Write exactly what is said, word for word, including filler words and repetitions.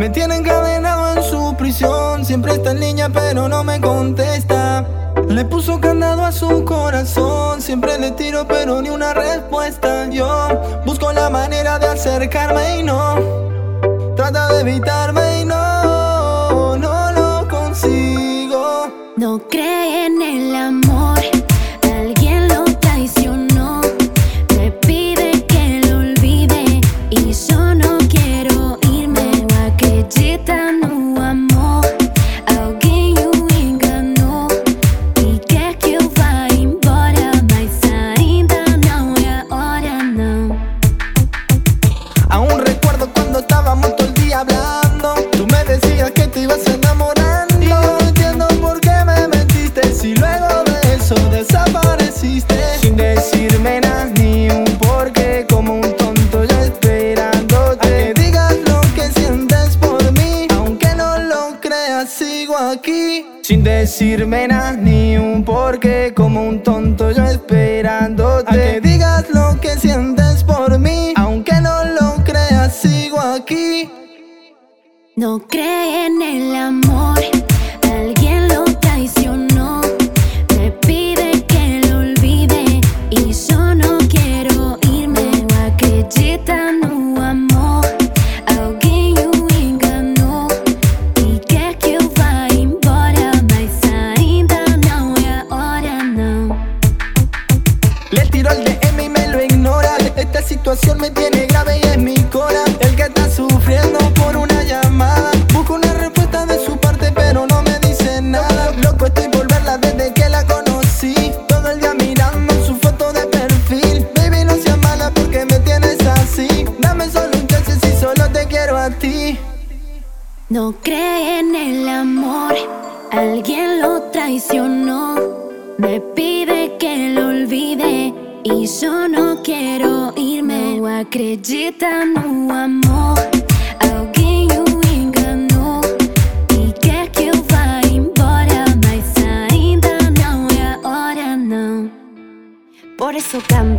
Me tiene encadenado en su prisión. Siempre está en línea pero no me contesta. Le puso candado a su corazón. Siempre le tiro pero ni una respuesta. Yo busco la manera de acercarme y no. Trata de evitarme y no, no lo consigo. No cree en el amor, alguien lo traicionó. Me pide que lo olvide y yo no quiero irme. No acredita no amor, alguém o enganou. E quer que eu vá embora, mas ainda não é a hora, não. Aún recuerdo cuando estábamos todo el día hablando. Tú me decías que te ibas enamorando. Y no entiendo por qué me mentiste si luego de eso desapareciste. Sin decirme nada ni un porqué, como un tonto yo esperándote. A que digas lo que sientes por mí, aunque no lo creas sigo aquí. Sin decirme nada ni un porqué, como un tonto yo esperándote. A que digas lo que sientes por mí, aunque no lo creas sigo aquí. No cree en el amor, alguien lo traicionó. Me pide que lo olvide y yo no quiero irme. No acredita no amor, alguém o enganou. E quer que eu vá embora, mas ainda não é a hora, não. Le tiro el D M y me lo ignora. Esta situación me tiene grave y es mi cora el que está sufriendo por una llamada. Busco una respuesta de su parte pero no me dice nada. Loco estoy por verla desde que la conocí. Todo el día mirando su foto de perfil. Baby no seas mala porque me tienes así. Dame solo un chance si solo te quiero a ti. No cree en el amor, alguien lo traicionó. Me pide que lo olvide y yo no quiero irme. No acredita no amor, alguém o enganou. E quer que eu vá embora, mas ainda não é a hora, não. Por eso cambio.